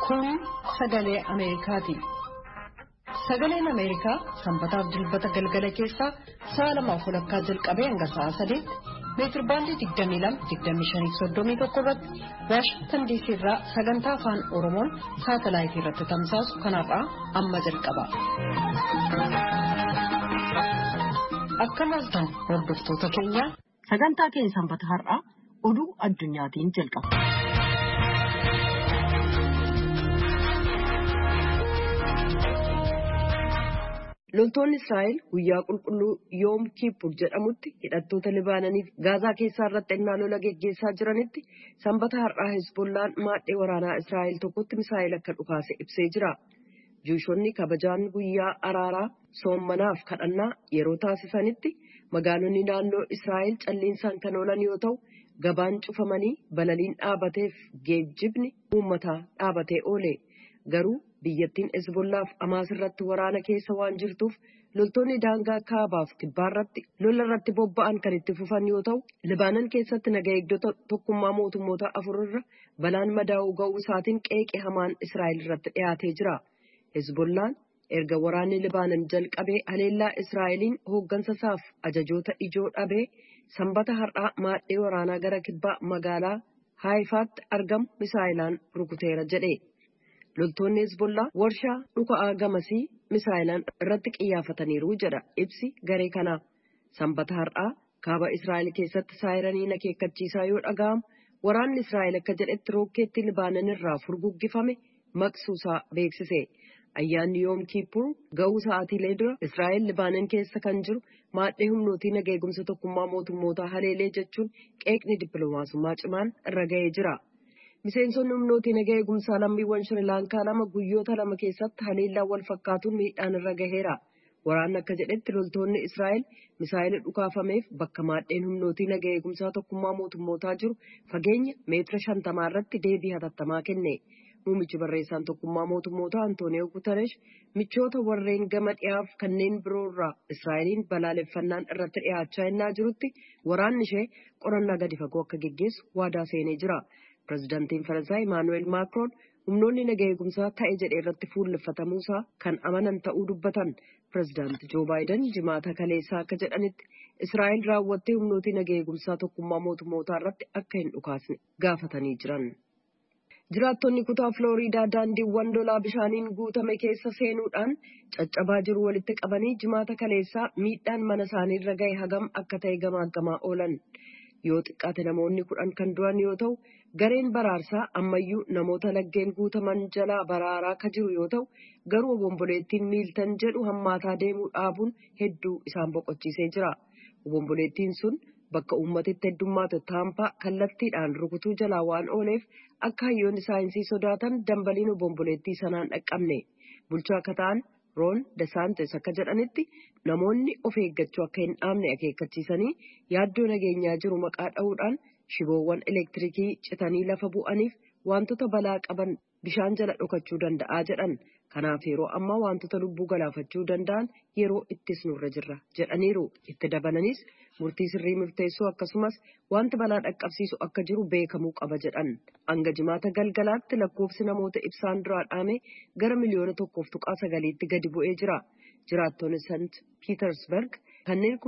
Kun sagalee Ameerikaati. Sagaleen Ameerikaa sanbataaf dilbata galgala keessaa sa'a 2:00 jalqabee hanga sa'a 3:00 meetirbaandii 22-25-31 irratti Waashingtan DC irraa sagantaa afaan Oromoon saatalaayitii irratti tamsaasu kanarraa amma jalqaba. Akkam jirtan hordoftoota keenya sagantaa keenya sanbata har'aa oduu addunyaatiin jalqaba. Loltoonni Israa'el guyyaa qulqulluu Yoom Kippur jedhamutti hidhattoota Libaananiif Gaazaa keessaa irratti ennaa lola geggeessaa jiranitti sanbata har'aa Hezbollaan maadhee waraanaa Israa'el tokkotti misaa'il akka dhukaase ibsee jira. Juushonni kabajaan guyyaa araaraa soommanaaf kadhannaa yeroo taasisanitti magaalonni naannoo Israa'el calliinsaan kan oolan yoo ta'u gabaan cufamanii balaliin dhaabateef geejjibni uummataa dhaabatee oole. Garuu biyyattiin Hezbollaaf Hamaas irratti waraana keessa waan jirtuuf loltoonni daangaa kaabaaf kibbaarratti lola irratti bobba'an kan itti fufan yoo ta'u Libaanan keessatti naga eegdota tokkummaa mootummoota 4 irra balaan madaa'uu ga'uu isaatiin qeeqee hamaan Israa'el irratti dhiyaatee jira. Hezbollaan erga waraanni Libaanan jalqabee haleellaa Israa'eliin hooggansa isaaf ajajoota ijoo dhabee sanbata har'aa maadhee waraanaa gara kibbaa magaalaa Haifaatti argamu misaa'ilaan rukuteera jedhe. Loltoonni Hezbollaa warshaa dhuka'aa gamasii misaa'ilaan irratti qiyyaafataniiru jedha ibsi garee kanaa. Sanbata har'aa kaaba Israa'el keessatti saayiranii akeekkachiisaa yoo dhaga'amu waraanni Israa'el akka jedhetti rookeetti Libaanan irraa furguggifame maqsuusaa beeksise. Ayyaanni Yoom Kippur ga'uu sa'aatiilee dura Israa'el Libaanan keessa kan jiru maadhee humnootii naga eegumsa tokkummaa mootummootaa haleelee jechuun qeeqni dippiloomaasummaa cimaan irra ga'ee jira. Miseensonni humnootii naga eegumsaa lammiiwwan Shirilaankaa 2 guyyoota 2 keessatti haleellaa wal fakkaatuun miidhaan irra gaheera. Waraanni akka jedhetti loltoonni Israa'el misaa'ila dhukaafameef bakka maadheen humnootii naga eegumsaa tokkummaa mootummootaa jiru fageenya meetira 50 irratti deebii hatattamaa kenne. Muummichi barreessaan tokkummaa mootummootaa Antooniyoo Guterres michoota warreen gama dhiyaaf kanneen biroo irraa Israa'eliin balaaleffannaan irratti dhiyaachaa innaa jirutti waraanni ishee qorannaa gadi fagoo akka geggeessu waadaa seenee jira. Pireezidaantiin Faransaay Emmanuel Macron humnoonni naga eegumsaa ta'e jedhee irratti fuulleffatamuusaa kan amanan ta'uu dubbatan. Pireezidaanti Joo Baayiden jimaata kaleessaa akka jedhanitti Israa'el raawwattee humnootii naga eegumsaa tokkummaa mootummootaa irratti akka hin dhukaasne gaafatanii jiran. Jiraattonni kutaa Filooriidaa daandiiwwan lolaa bishaaniin guutame keessa seenuudhaan caccabaa jiru walitti qabanii jimaata kaleessaa miidhaan mana isaanii irra ga'e hagam akka ta'e gamaaggamaa oolan. Yoo xiqqaate namoonni 10 kan du'an yoo ta'u gareen baraarsaa ammayyuu namoota laggeen guutaman jalaa baraaraa ka jiru yoo ta'u garuu obomboleettiin miiltan jedhu hammaataa deemuu dhaabuun hedduu isaan boqochiisee jira. Obomboleettiin sun bakka uummatitti heddummaatu Taampaa kallattiidhaan rukutuu jalaa waan ooleef akka hayyoonni saayinsii sodaatan dambaliin obomboleettii sanaan dhaqqabne. Bulchaa akka ta'an Roon Desaantes akka jedhanitti namoonni of eeggachuu akka hin dhaabne akeekkachiisanii yaaddoo nageenyaa jiru maqaa dha'uudhaan shiboowwan elektirikii citanii lafa bu'aniif wantoota balaa qaban bishaan jala dhokachuu danda'a jedhan. Kanaaf yeroo ammaa wantoota lubbuu galaafachuu danda'an yeroo ittisnurra jirra jedhaniiru. Itti dabalanis murtii sirrii murteessuu akkasumas wanti balaa dhaqqabsiisu akka jiru beekamuu qaba jedhan. Hanga jimaata galgalaatti lakkoofsi namoota ibsaan duraa dhaame gara miliyoona 1.9 gadi bu'ee jira. Jiraattonni Sant Piitersberg kanneen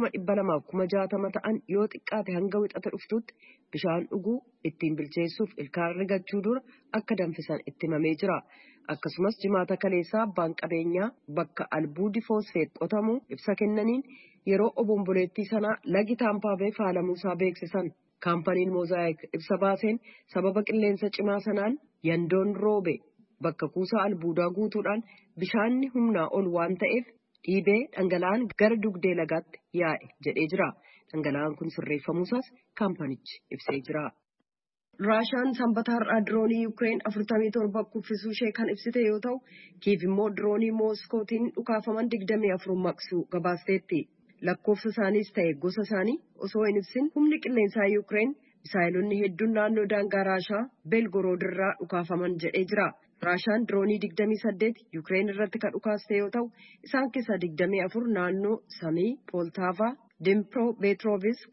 260,000 ta'an yoo xiqqaate hanga wixata dhuftutti bishaan dhuguu ittiin bilcheessuuf ilkaan rigachuu dura akka danfisan itti himamee jira. Akkasumas jimaata kaleessaa abbaan qabeenyaa bakka albuudii foosfeet qotamu ibsa kennaniin yeroo obomboleettii sanaa lagi Taampaa faalamuusaa beeksisan. Kaampaniin Moozaayik ibsa baaseen sababa qilleensa cimaa sanaan yandoon roobe bakka kuusaa albuudaa guutuudhaan bishaanni humnaa ol waan ta'eef dhiibee dhangala'aan gara dugdee lagaatti yaa'e jedhee jira. Dhangala'aan kun sirreeffamuusaas kaampanichi ibsee jira. Raashaan sanbata har'aa diroonii Yuukireen 47 kuffisuu ishee kan ibsite yoo ta'u Kiiv immoo diroonii Mooskootiin dhukaafaman 24 maqsuu gabaasteetti. Lakkoofsa isaaniis ta'e gosa isaanii osoo hin ibsin humni qilleensaa Yuukireen misaa'ilonni hedduun naannoo daangaa Raashaa Belgorood irraa dhukaafaman jedhee jira. Raashaan diroonii 28 Yuukireen irratti kan dhukaaste yoo ta'u isaan keessaa 24 naannoo Samii, Pooltaavaa, Dnipropetrovsk,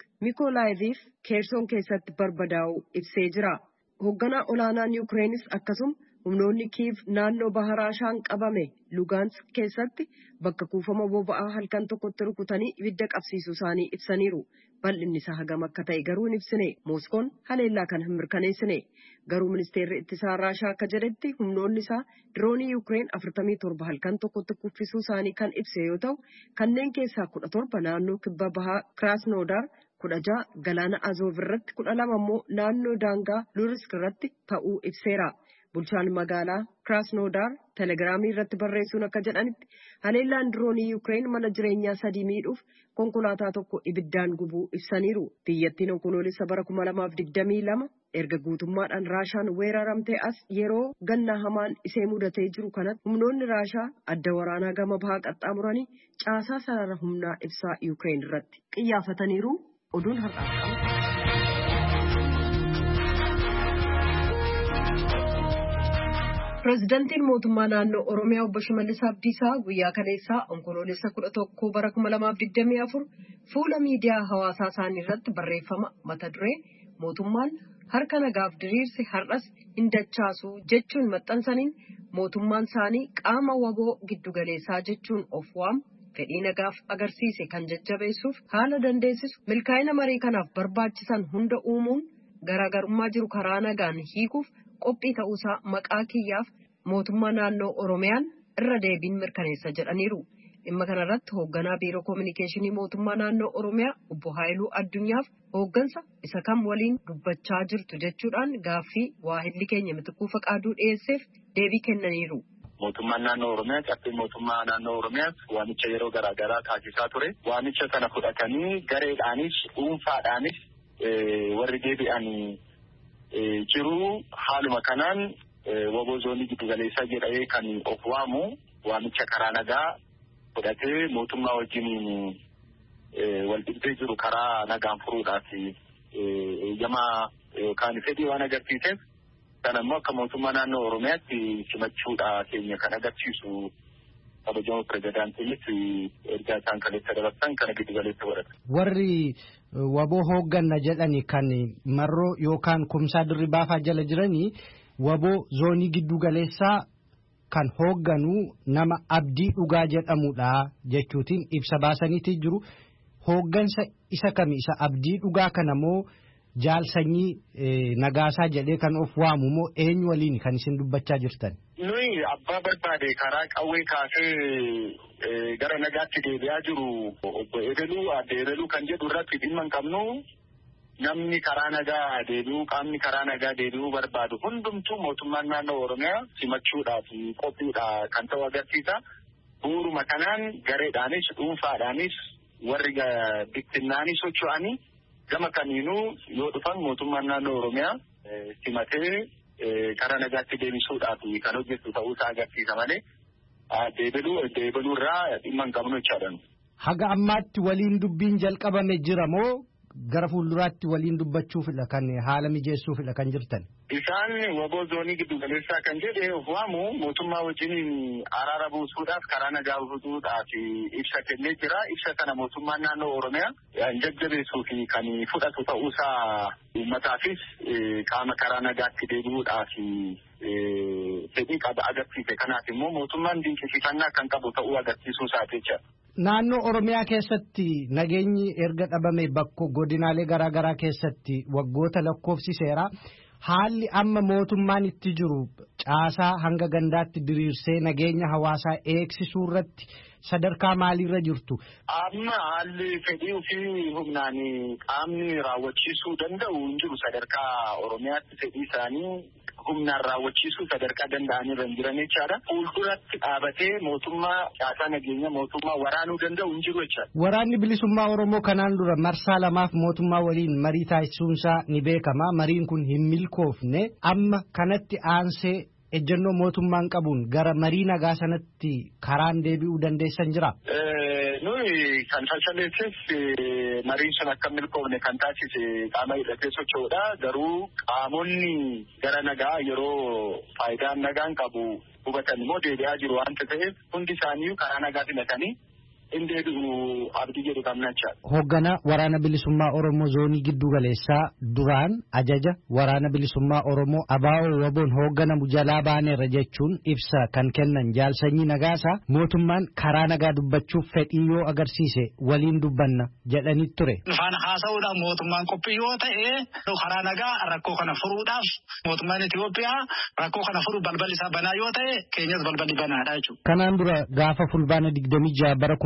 Mikolaayiv, Keerson keessatti barbadaa'u ibsee jira. Hoogganaa olaanaan Yuukireenis akkasuma humnoonni Kiiv naannoo baha Raashaan qabame Lugaansk keessatti bakka kuufama boba'aa halkan tokkotti rukutanii ibidda qabsiisuu isaanii ibsaniiru. Bal'inni isaa hagam akka ta'e garuu hin ibsine. Mooskoon haleellaa kana hin mirkaneessine. Garuu ministeerri ittisaa Raashaa akka jedhetti humnoonni isaa diroonii Yuukireen 47 halkan tokkotti kuffisuu isaanii kan ibse yoo ta'u, kanneen keessaa 17 naannoo kibba bahaa Krasnodar, 16 galaana Azov irratti, 12 immoo naannoo daangaa Lurisk irratti ta'uu ibseera. Bulchaan magaalaa Krasnodar telegiraamii irratti barreessuun akka jedhanitti haleellaan diroonii Yuukireen mana jireenyaa 3 miidhuuf konkolaataa tokko ibiddaan gubuu ibsaniiru. Biyyattiin onkoloolessa bara 2022 erga guutummaadhaan Raashaan weeraramtee as yeroo gannaa hamaan isee mudatee jiru kanatti humnoonni Raashaa adda waraanaa gama bahaa qaxxaamuranii caasaa sarara humnaa ibsaa Yuukireen irratti xiyyeeffataniiru. Oduun har'aa qabu. Pireezidantiin mootummaa naannoo Oromiyaa obbo Shimallis Abdiisaa guyyaa kaleessaa onkoloolessa 11 bara 2024 fuula miidiyaa hawaasaa isaanii irratti barreeffama mata duree mootummaan harka nagaaf diriirse har'as hin dachaasu jechuun maxxansaniin mootummaan isaanii qaama waboo giddugaleessaa jechuun of waamu fedhii nagaaf agarsiise kan jajjabeessuuf haala dandeessisu milkaa'ina marii kanaaf barbaachisan hunda uumuun garaagarummaa jiru karaa nagaan hiikuuf qophii ta'uusaa maqaa kiyyaaf mootummaa naannoo Oromiyaan irra deebiin mirkaneessa jedhaniiru. Dhimma kanarratti hoogganaa biiroo koominikeeshinii mootummaa naannoo Oromiyaa obbo Haayiluu Addunyaaf hooggansa isa kam waliin dubbachaa jirtu jechuudhaan gaaffii waahilli keenya Mitikkuu Faqaaduu dhiyeesseef deebii kennaniiru. Mootummaan naannoo Oromiyaa caffee mootummaa naannoo Oromiyaas waamicha yeroo garaagaraa taasisaa ture. Waamicha kana fudhatanii gareedhaanis dhuunfaadhaanis warri deebi'anii jiru haaluma kanaan waboo zoonii giddugaleessaa jedhamee kan of waamu waamicha karaa nagaa fudhatee mootummaa wajjin waldhibdee jiru karaa nagaan furuudhaaf eeyyamaa yookaan fedhii waan agarsiiseef kan ammoo akka mootummaa naannoo Oromiyaatti simachuudha keenya kan agarsiisu kabajamoo pirezidaantiinis ergaa isaan kaleessa dabarsan kana giddugaleessa godhata. Warri waboo hoogganna jedhani kan marroo yookaan kumsaa dirribaafaa jala jiranii waboo zoonii giddugaleessaa kan hoogganu nama Abdii Dhugaa jedhamudha jechuutiin ibsa baasaniitii jiru. Hooggansa isa kami isa Abdii Dhugaa kana moo jaalsanyii Nagaasaa jedhee kan of waamu moo eenyu waliin kan isin dubbachaa jirtan? Nuyi abbaa barbaade karaa qawwee kaasee gara nagaatti deebi'aa jiru obbo Edeluu adde Edeluu kan jedhu irratti dhimma hin qabnu. Namni karaa nagaa deebi'uu qaamni karaa nagaa deebi'uu barbaadu hundumtuu mootummaan naannoo Oromiyaa simachuudhaaf qophiidha kan ta'u agarsiisa. Bu'uuruma kanaan gareedhaanis dhuunfaadhaanis warri bittinnaanis socho'anii gama kamiinuu yoo dhufan mootummaan naannoo Oromiyaa simatee karaa nagaatti deebisuudhaaf kan hojjetu ta'uusaa agarsiisa malee deebiluu irraa dhimma hin qabnu jechaadha. Haga ammaatti waliin dubbiin jalqabame jira moo gara fuulduraatti waliin dubbachuufidha kan haala mijeessuufidha kan jirtan? Isaan waboo zoonii giddugaleessaa kan jedhe of waamu mootummaa wajjin araara buusuudhaaf karaa nagaa buusuudhaaf ibsa kennee jira. Ibsa kana mootummaan naannoo Oromiyaa jajjabeessuu fi kan fudhatu ta'uusaa uummataafis qaama karaa nagaatti deebi'uudhaaf fedhii qaba agarsiise. Kanaaf immoo mootummaan dinqisiifannaa kan qabu ta'uu agarsiisuu isaati jecha. Naannoo Oromiyaa keessatti nageenyi erga dhabame bakka godinaalee garaagaraa keessatti waggoota lakkoofsiseera. Haalli amma mootummaan itti jiru caasaa hanga gandaatti diriirsee nageenya hawaasaa eegsisuu irratti sadarkaa maaliirra jirtu? Amma haalli fedhii fi humnaan qaamni raawwachiisuu danda'u hin jiru sadarkaa Oromiyaatti fedhii isaanii humnaan raawwachiisuu sadarkaa danda'anii jiran jechaadha. Fuulduratti dhaabatee mootummaa caasaa nageenya mootummaa waraanuu danda'u hin jiru jechaadha. Waraanni bilisummaa Oromoo kanaan dura marsaa lamaaf mootummaa waliin marii taasisuunsaa ni beekama. Mariin kun hin milkoofne amma kanatti aansee ejjennoo mootummaan qabuun gara marii nagaa sanatti karaan deebi'uu dandeessan jira. Nuyi kan falfaleesses mariin sun akka milkoofne kan taasise qaama hidhatee socho'uudha. Garuu qaamonni gara nagaa yeroo faayidaan nagaan qabu hubatan immoo deebi'aa jiru waan ta'eef hundi isaanii karaa nagaa filatanii indeebi'u abdii jedhu qabnachaa. Hoogganaa waraana bilisummaa Oromoo zoonii giddu galeessaa duraan ajaja waraana bilisummaa Oromoo ABO waboon hoogganamu jalaa baaneerra jechuun ibsa kan kennan Jaalsanyii Nagaasaa mootummaan karaa nagaa dubbachuuf fedhii yoo agarsiise waliin dubbanna jedhanii ture. Faana haasa'uudhaaf mootummaan qophii yoo ta'e karaa nagaa rakkoo kana furuudhaaf mootummaan Itoophiyaa rakkoo kana furu balballi isaa banaa yoo ta'e keenyas balballi banaadha jechuudha. Kanaan dura gaafa fulbaana 26 bara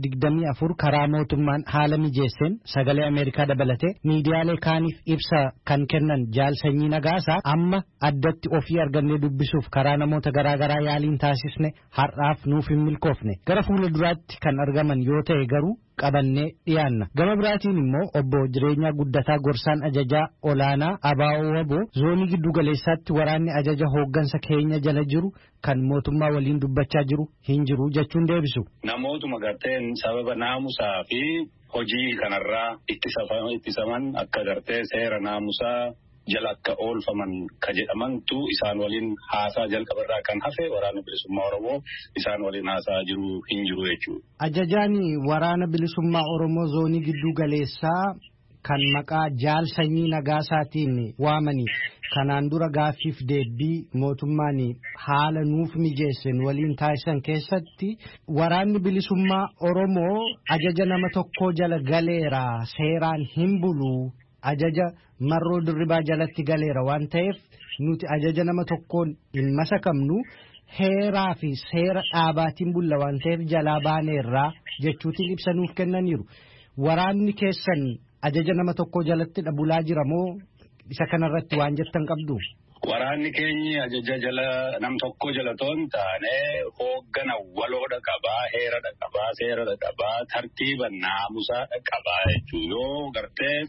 2024 karaa mootummaan haala mijeesseen sagalee Ameerikaa dabalatee miidiyaalee kaaniif ibsa kan kennan Jaalsanyii Nagaasaa amma addatti ofii argannee dubbisuuf karaa namoota garaagaraa yaaliin taasisne har'aaf nuuf hin milkoofne gara fuula duraatti kan argaman yoo ta'e garuu qabannee dhiyaanna. Gama biraatiin immoo obbo Jireenyaa Guddataa gorsaan ajajaa olaanaa ABO waboo zoonii giddu galeessaatti waraanni ajaja hooggansa keenya jala jiru kan mootummaa waliin dubbachaa jiru hin jiru jechuun deebisu. Namootuma garteen sababa naamusaa fi hojii kanarraa ittisaman akka gartee seera naamusaa jala akka oolfaman ka jedhamantu isaan waliin haasaa jalqabarraa kan hafe waraana bilisummaa Oromoo isaan waliin haasaa jiru hin jiru jechuudha. Ajajaan waraana bilisummaa Oromoo zoonii giddu galeessaa kan maqaa Jaalsanyii Nagaasaatiin waamanii kanaan dura gaaffiif deebii mootummaan haala nuuf mijeessan waliin taasisan keessatti waraanni bilisummaa Oromoo ajaja nama tokko jala galeera seeraan hin bulu ajaja marroo dirribaa jalatti galeera waan ta'eef nuti ajaja nama tokkoon hin masakamnu heeraa fi seera dhaabaatiin bulla waan ta'eef jalaa baaneerraa jechuutiin ibsa nuuf kennaniiru. Waraanni keessan ajaja nama tokko jalatti bulaa jira moo isa kanarratti waan jettan qabdu? Waraanni keenyi ajaja jala nam tokko jala toon taane hooggana waloodha qabaa, heeradha qabaa, seeradha qabaa, tartiiba naamusaadha qabaa jechuu yoo gartee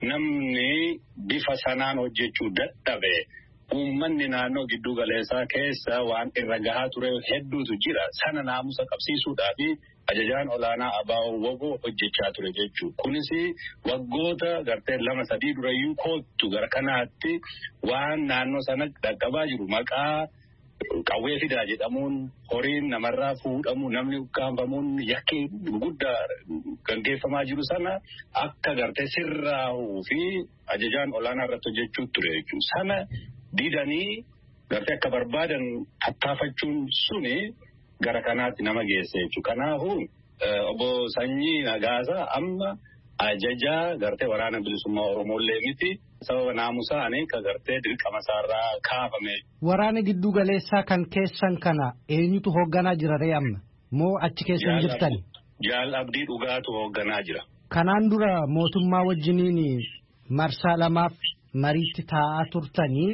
namni bifa sanaan hojjechuu dadhabe uummanni naannoo giddu galeessaa keessa waan irra gahaa ture hedduutu jira. Sana naamusa qabsiisuudhaa fi ajajaan olaanaa ABO waboo hojjechaa ture jechuudha. Kunis waggoota gartee 2-3 durayyuu koottu gara kanaatti waan naannoo sana dhaqqabaa jiru maqaa qawwee fidaa jedhamuun horiin namarraa fuudhamu namni ukkaanfamuun yakki guddaa gaggeeffamaa jiru sana akka gartee sirraa'uu fi ajajaan olaanaa irratti hojjechuu ture jechuudha. Sana didanii gartee akka barbaadan tattaafachuun suni gara kanaatti nama geesse jechuudha. Kanaafuu obbo Sanyii Nagaasaa amma ajajaa gartee waraana bilisummaa Oromoolee miti. Sababa naamusaanii ka gartee dirqama isaarraa kaafame. Waraana giddu galeessaa kan keessan kana eenyutu hoogganaa jira ree amma moo achi keessan jirtan? Jaal Abdii Dhugaatu hoogganaa jira. Kanaan dura mootummaa wajjiniin marsaa lamaaf mariitti taa'aa turtanii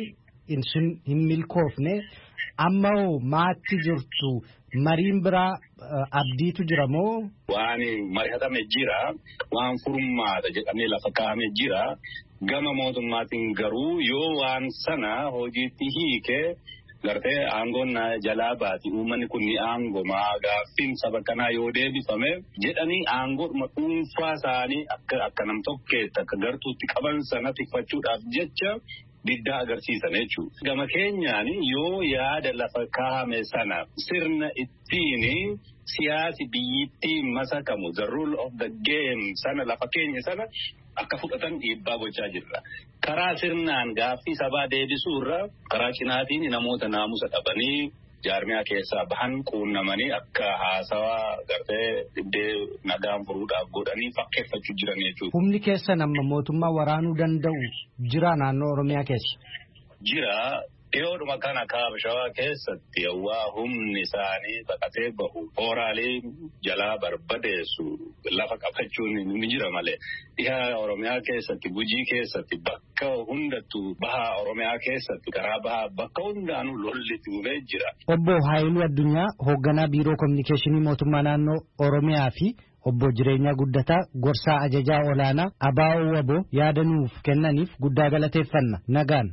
hin milkoofne amma maatti jirtu mariin biraa abdiitu jira moo? Waan mari'atame jira waan furmaata jedhamee lafa kaa'ame jira. Gama mootummaatiin garuu yoo waan sana hojiitti hiikee gartee aangoon jalaa baati uummanni kun ni aangomaa gaaffiin saba kanaa yoo deebifame jedhanii aangoodhuma dhuunfaa isaanii akka nam tokkeetti akka gartuutti qaban sana tikfachuudhaaf jecha diddaa agarsiisan jechuudha. Gama keenyaan yoo yaada lafa kaa'ame sana sirna ittiin siyaasi biyyittii masakamu the rule of the game sana lafa keenya sana akka fudhatan dhiibbaa gochaa jirra. Karaa sirnaan gaaffii sabaa deebisuurra karaa cinaatiin namoota naamusa dhabanii jaarmiyaa keessaa bahan quunnamanii akka haasawaa gartee dhibdee nagaan furuudhaaf godhanii fakkeeffachuu jiran jechuudha. Humni keessan amma mootummaa waraanuu danda'u jira naannoo Oromiyaa keessa? Jira. Dhiyoodhuma kana kaaba shawaa keessatti yawwaa humni isaanii baqatee bahu hooraalee jalaa barbadeessu lafa qabachuun ni jira malee dhihaa Oromiyaa keessatti Gujii keessatti bakka hundattuu bahaa Oromiyaa keessatti karaa bahaa bakka hundaanuu lolli tuubee jira. Obbo Haayiluu Addunyaa hoogganaa biiroo kominikeeshinii mootummaa naannoo Oromiyaa fi obbo Jireenyaa Guddataa gorsaa ajajaa olaanaa ABO waboo yaada nuuf kennaniif guddaa galateeffanna nagaan.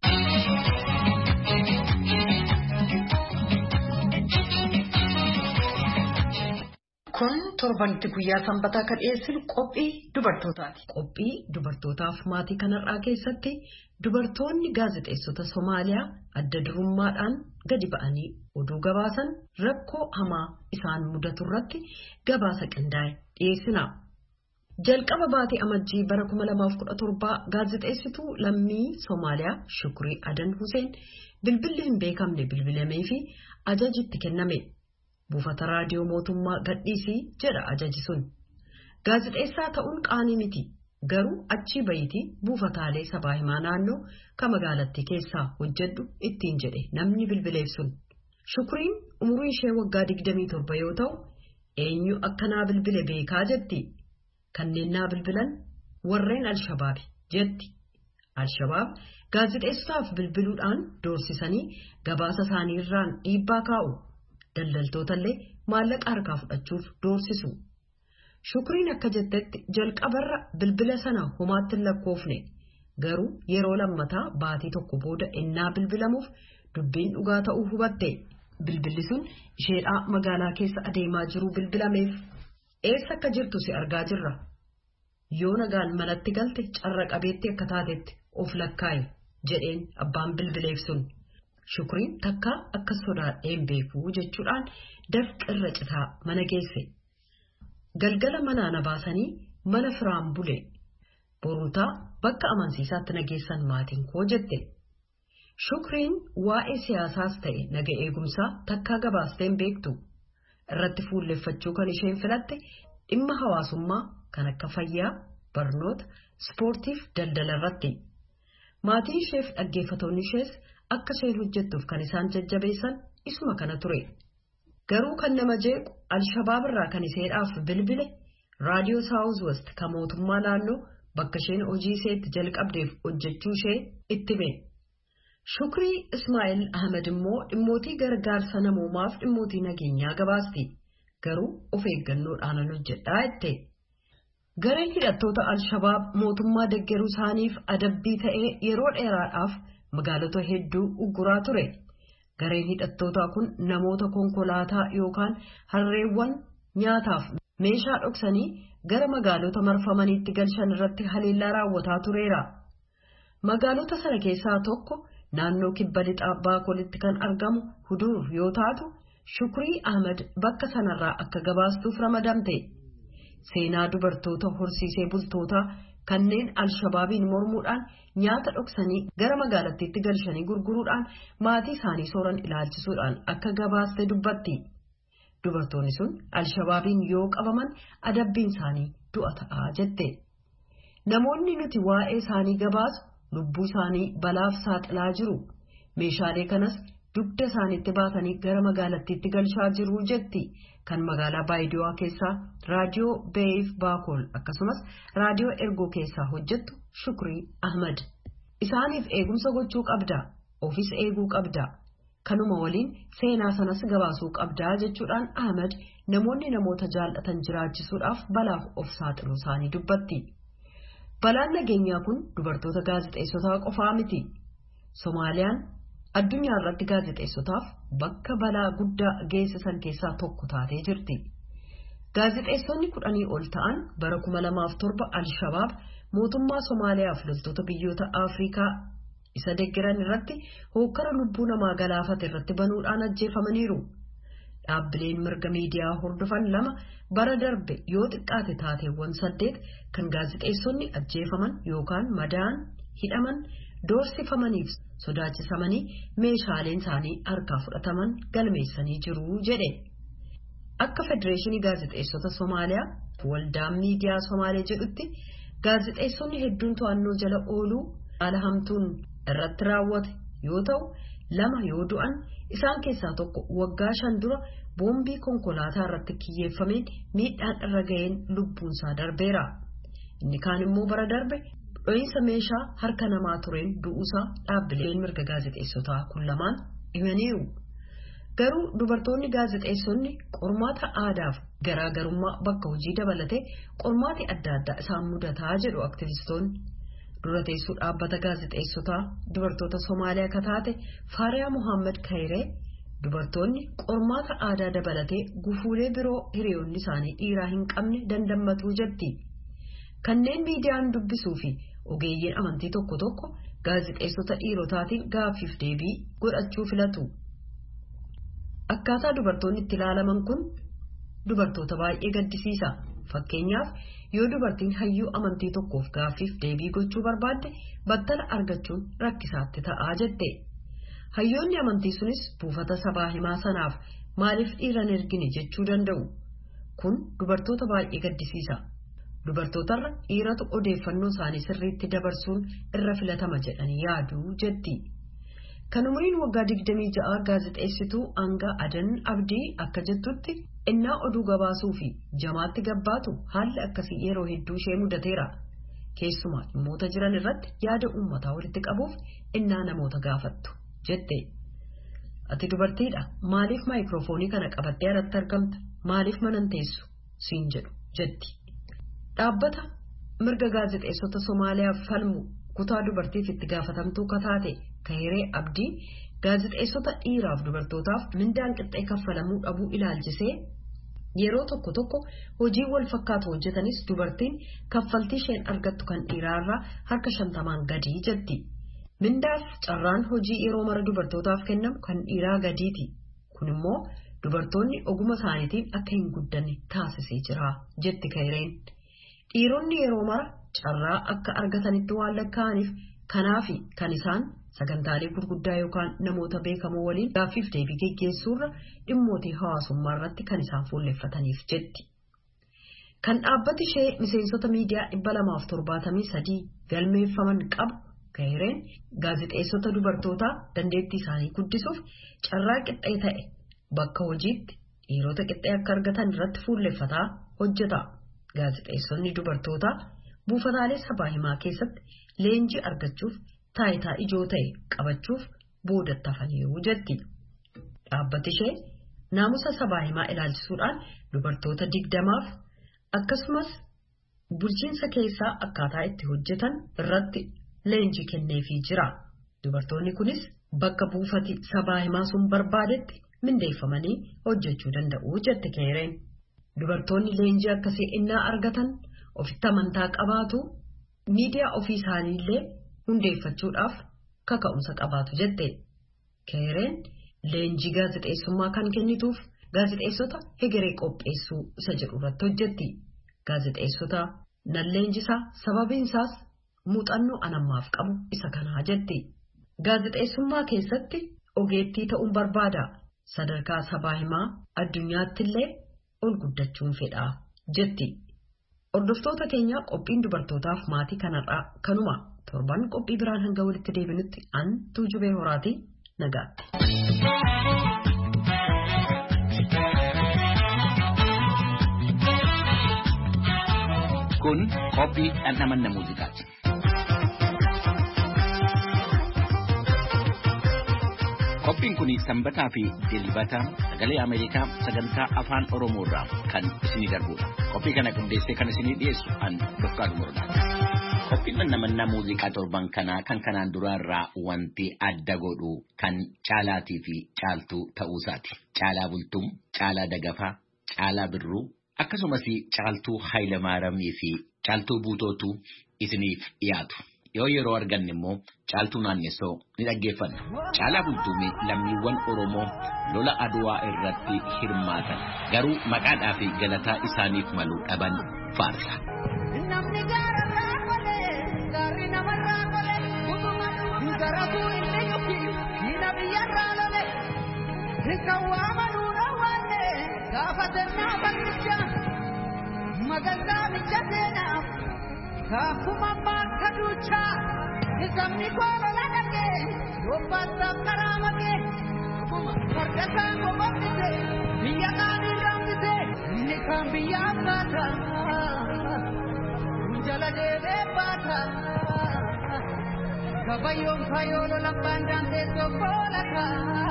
Kun torbanitti guyyaa sanbataa kan dhiyeessinu qophii dubartootaati. Qophii dubartootaaf maatii kanarraa keessatti dubartoonni gaazexeessota Somaaliyaa adda durummaadhaan gadi ba'anii oduu gabaasan rakkoo hamaa isaan mudatu irratti gabaasa qindaa'e dhiyeessina. Jalqaba baatii amajjii bara 2017 gaazexeessituu lammii Somaaliyaa Shukrii Adan Huseen bilbilli hin beekamne bilbilamee fi ajaji itti kenname. Buufata raadiyoo mootummaa gadhiisii jedha ajaji sun. Gaazexeessaa ta'uun qaanii miti. Garuu achii bayitii buufataalee sabaa himaa naannoo kan magaalattii keessaa hojjedhu ittiin jedhe namni bilbileef sun. Shukriin umuriin ishee waggaa 27 yoo ta'u eenyu akkanaa bilbile beekaa jetti. Kanneen naa bilbilan warreen Alshabaabi jetti. Alshabaab gaazexeessaaf bilbiluudhaan doorsisanii gabaasa isaanii irraan dhiibbaa kaa'u. Daldaltootallee maallaqa harkaa fudhachuuf doorsisu. Shukriin akka jettetti jalqabarra bilbila sana homaatti hin lakkoofne. Garuu yeroo lammataa baatii tokko booda ennaa bilbilamuuf dubbiin dhugaa ta'uu hubatte. Bilbilli sun isheedhaa magaalaa keessa adeemaa jiru bilbilameef. Eessa akka jirtu si argaa jirra. Yoo nagaan manatti galte carra qabeetti akka taatetti of lakkaaye jedheen abbaan bilbileef sun. Shukriin takkaa akka sodaadheen beekuu jechuudhaan dafqa irra citaa mana geesse. Galgala manaa na baasanii mana firaan bule. Boruutaa bakka amansiisaatti nageessan maatiin koo jette. Shukriin waa'ee siyaasaas ta'e naga eegumsaa takkaa gabaasteen beektu. Irratti fuulleffachuu kan isheen filatte dhimma hawaasummaa kan akka fayyaa, barnoota, ispoortiif daldala irratti. Maatiin isheef dhaggeeffatoonni ishees akka isheen hojjettuuf kan isaan jajjabeessan isuma kana ture. Garuu kan nama jeequ Alshabaab irraa kan iseedhaaf bilbile raadiyoo Saawuz West kan mootummaa naannoo bakka isheen hojii iseetti jalqabdeef hojjechuu ishee itti ba'e. Shukrii Ismaa'eel Ahmed immoo dhimmootii gargaarsa namoomaaf dhimmootii nageenyaa gabaasti. Garuu of eeggannoodhaan hojjedhaa jette. Gareen hidhattoota Alshabaab mootummaa deeggaruu isaaniif adabbii ta'ee yeroo dheeraadhaaf magaalota hedduu ugguraa ture. Gareen hidhattootaa kun namoota konkolaataa yookaan harreewwan nyaataaf meeshaa dhoksanii gara magaalota marfamaniitti galchan irratti haleellaa raawwataa tureera. Magaalota sana keessaa tokko naannoo kibba lixaa Baakolitti kan argamu Hudur yoo taatu Shukrii Ahmed bakka sanarraa akka gabaastuuf ramadamte. Seenaa dubartoota horsiisee bultootaa kanneen Alshabaabiin mormuudhaan nyaata dhoksanii gara magaalattiitti galchanii gurguruudhaan maatii isaanii sooran ilaalchisuudhaan akka gabaaste dubbatti. Dubartoonni sun Alshabaabiin yoo qabaman adabbiin isaanii du'a ta'a jette. Namoonni nuti waa'ee isaanii gabaasu lubbuu isaanii balaaf saaxilaa jiru. Meeshaalee kanas dugda isaaniitti baatanii gara magaalattiitti galchaa jiru jetti. Kan magaalaa Baayidiyoo keessaa raadiyoo Beef Baakol akkasumas raadiyoo Ergoo keessaa hojjettu Shukrii Ahmed. Isaaniif eegumsa gochuu qabda. Ofis eeguu qabda. Kanuma waliin seenaa sanas gabaasuu qabdaa jechuudhaan Ahmed namoonni namoota jaallatan jiraachisuudhaaf balaaf of saaxiluu isaanii dubbatti. Balaan nageenyaa kun dubartoota gaazexeessotaa qofaa miti. Somaaliyaan addunyaa irratti gaazexeessotaaf bakka balaa guddaa geessisan keessaa tokko taatee jirti. Gaazexeessonni 10 ol ta'an bara 2007 Alshabaab mootummaa Somaaliyaa fi loltoota biyyoota Afrikaa isa deeggaran irratti hokkara lubbuu namaa galaafate irratti banuudhaan ajjeefamaniiru. Dhaabbileen mirga miidiyaa hordofan 2 bara darbe yoo xiqqaate taateewwan 8 kan gaazexeessonni ajjeefaman yookaan madaan hidhaman doorsifamaniif sodaachisamanii meeshaaleen isaanii harkaa fudhataman galmeessanii jiru jedhe. Akka Federeeshinii Gaazexeessota Somaaliyaa waldaan miidiyaa Somaalee jedhutti gaazexeessonni hedduun to'annoo jala ooluu haala hamtuun irratti raawwate yoo ta'u 2 yoo du'an isaan keessaa tokko waggaa 5 dura boombii konkolaataa irratti kiyyeeffameen miidhaan irra ga'een lubbuunsaa darbeera. Inni kaan immoo bara darbe dho'iinsa meeshaa harka namaa tureen du'uusaa dhaabbileen mirga gaazexeessotaa kun lamaan himaniiru. Garuu dubartoonni gaazexeessonni qormaata aadaaf garaagarummaa bakka hojii dabalatee qormaati adda addaa isaan mudataa jedhu aktivistoonni. Dura teessuu dhaabbata gaazexeessotaa dubartoota Somaaliyaa akka taate Faariyaa Mohaammed Kairee dubartoonni qormaata aadaa dabalatee gufuulee biroo hiriyoonni isaanii dhiiraa hin qabne dandammatuu jetti. Kanneen miidiyaan dubbisuu fi ogeeyyiin amantii tokko tokko gaazexeessota dhiirotaatiin gaaffiif deebii godhachuu filatu. Akkaataa dubartoonni itti ilaalaman kun dubartoota baay'ee gaddisiisa. Fakkeenyaaf yoo dubartiin hayyuu amantii tokkoof gaaffiif deebii gochuu barbaadde battala argachuun rakkisaatti ta'aa jette. Hayyoonni amantii sunis buufata sabaa himaa sanaaf maaliif dhiiran ergine jechuu danda'u. Kun dubartoota baay'ee gaddisiisa. Dubartootarra dhiiratu odeeffannoo isaanii sirriitti dabarsuun irra filatama jedhanii yaadu jetti. Kan umriin waggaa 26 gaazexeessituu Anga Adan Abdii akka jettutti innaa oduu gabaasuu fi jamaatti gabbaatu haalli akkasii yeroo hedduu ishee mudateera. Keessumaa dhimmoota jiran irratti yaada uummataa walitti qabuuf innaa namoota gaafattu jette. Ati dubartiidha, maaliif maayikiroofoonii kana qabattee irratti argamta? Maaliif manan teessu? Siin jedhu jetti. Dhaabbata mirga gaazexeessota Somaaliyaaf falmu kutaa dubartiif itti gaafatamtuu kataate Kahiree Abdii gaazexeessota dhiiraaf dubartootaaf mindaan qixxee kaffalamuu dhabuu ilaalchisee yeroo tokko tokko hojii wal fakkaatu hojjetanis dubartiin kaffaltii isheen argattu kan dhiiraarraa harka 50 gadii jetti. Mindaaf carraan hojii yeroo mara dubartootaaf kennamu kan dhiiraa gadiiti. Kun immoo dubartoonni oguma isaaniitiin akka hin guddanne taasisee jira jetti Kahireen. Dhiironni yeroo mara carraa akka argatanitti waan lakkaa'aniif kanaafi kan isaan sagantaalee gurguddaa yookaan namoota beekamoo waliin gaaffiif deebii geggeessuurra dhimmootii hawaasummaa irratti kan isaan fuulleffataniif jetti. Kan dhaabbati ishee miseensota miidiyaa 273 galmeeffaman qabu Kahireen gaazexeessota dubartootaa dandeettii isaanii guddisuuf carraa qixxee ta'e bakka hojiitti dhiirota qixxee akka argatan irratti fuulleffataa hojjeta. Gaazexeessonni dubartootaa buufataalee sabaa himaa keessatti leenjii argachuuf taayitaa ijoo ta'e qabachuuf boodatti hafaniiru jetti. Dhaabbati ishee naamusa sabaa himaa ilaalchisuudhaan dubartoota 20f akkasumas bulchiinsa keessaa akkaataa itti hojjetan irratti leenjii kenneefii jira. Dubartoonni kunis bakka buufati sabaa himaa sun barbaadetti mindeeffamanii hojjechuu danda'u jette Kahireen. Dubartoonni leenjii akkasii innaa argatan ofitti amantaa qabaatu miidiyaa ofii isaaniillee hundeeffachuudhaaf kaka'umsa qabaatu jette. Kahireen leenjii gaazexeessummaa kan kennituuf gaazexeessota hegeree qopheessuu isa jedhu irratti hojjetti. Gaazexeessota nan leenjisaa sababiinsaas muuxannoo anammaaf qabu isa kanaa jetti. Gaazexeessummaa keessatti ogeettii ta'uun barbaada. Sadarkaa sabaa himaa addunyaattillee ol guddachuun fedhaa jetti. Hordoftoota keenya qophiin dubartootaaf maatii kanarraa kanuma. Torban qophii biraan hanga walitti deebinutti an Tuujubee Horaatii nagaatti. Kun qophii dhandhamanna muuziqaati. Qophiin kun sanbataa fi dilbata sagalee Ameerikaa sagantaa afaan Oromoo irraa kan isinii darbudha. Qophii kana qindeessee kan isinii dhiyeessu an Dofqaa Dumurdaati. Qophiin dhandhamanna muuziqaa torban kanaa kan kanaan duraa irraa wanti adda godhu kan caalaatii fi caaltuu ta'uusaati. Caalaa Bultum, Caalaa Dagafaa, Caalaa Birruu akkasumas caaltuu Hayilamaariyaamii fi caaltuu Buutootu isiniif dhiyaatu. Yoo yeroo arganne immoo caaltuu naannessoo ni dhaggeeffanna. Caalaa Bultumii lammiiwwan Oromoo lola Adwaa irratti hirmaatan garuu maqaadhaa fi galataa isaaniif malu dhaban faarsa. Kakuma makaducha, isamni kono lagake, yobata karamake, kardasa ngobite, biya kani ramite, nikam biya kata, jala deve bata, kabayom kayolo lambandan de sokolaka,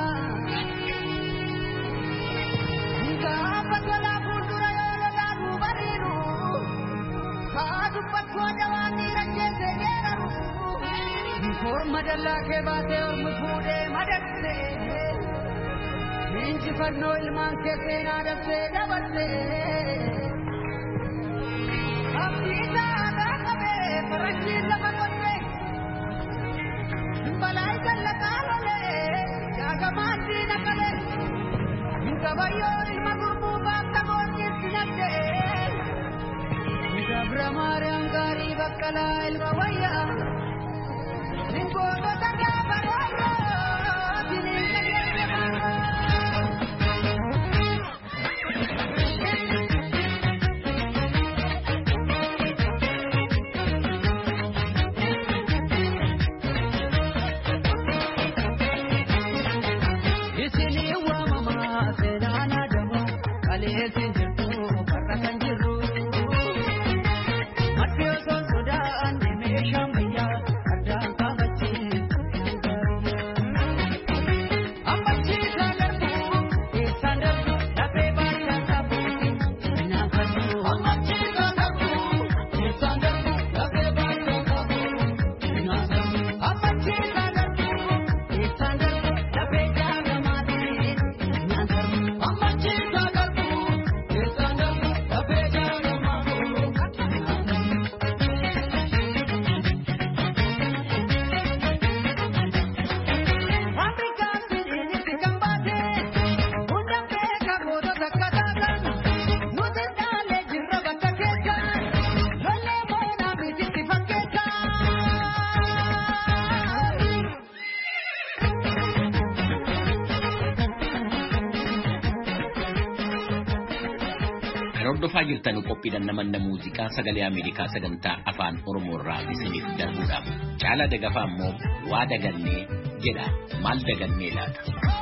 ngapa kala kudura yolo lagu bariru. Kaadu patwa jawani ranje se geraru, forma dalla ke baate aur mukhude madadse, inchi farno ilman ke sena dabse dabatte, abdita ada kabe paranchi lamakotte, balai kalla kalole, jaga mandi nakale, bayo ilma gurbu bakka morni sinadde Sabra Mariam gari bakkala ilma wayya Ningo botaka barwara Hordofaa jirtan qophiidhaan namanna muuziqaa sagalee Ameerikaa sagantaa afaan Oromoo irraa isiniif darbuudhaaf. Caalaa Dagafaa immoo waa dagannee jedha. Maal dagannee laata?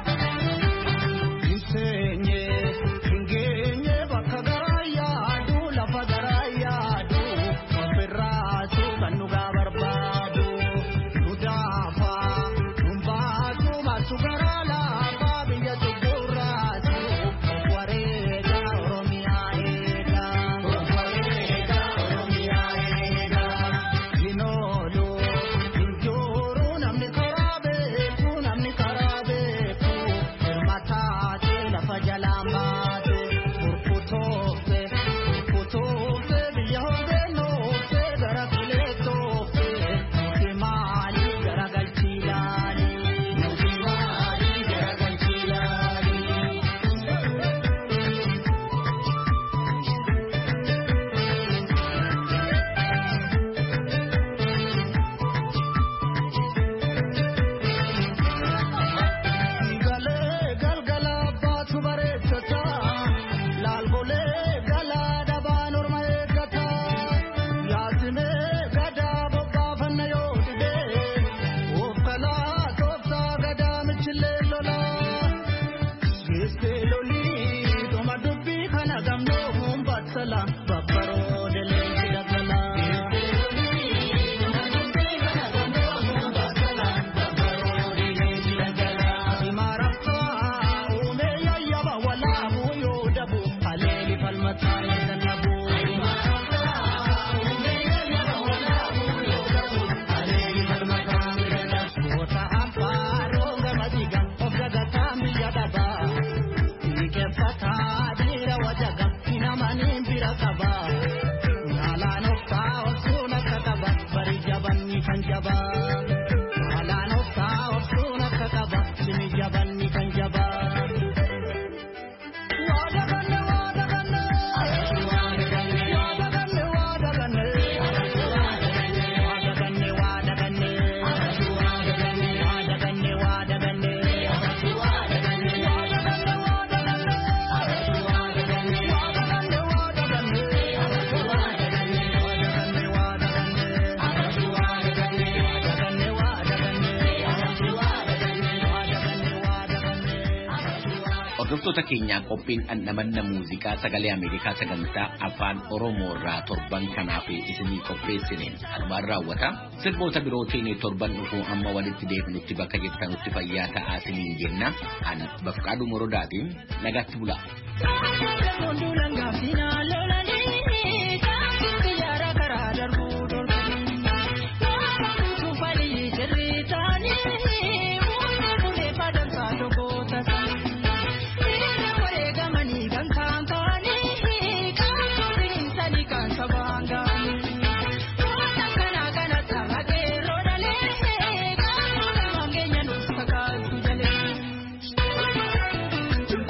Hordoftoota keenyaa qophiin namanna muuziqaa sagalee Ameerikaa sagantaa afaan Oromoo irraa torban kanaaf isinii qopheessineen anumaan raawwata. Sirboota birootiin torban dhufuu amma walitti deebinutti bakka jirtanutti fayyaa ta'aa isiniin jenna. An Bafqaaduu Morodaatiin nagaatti bulaa.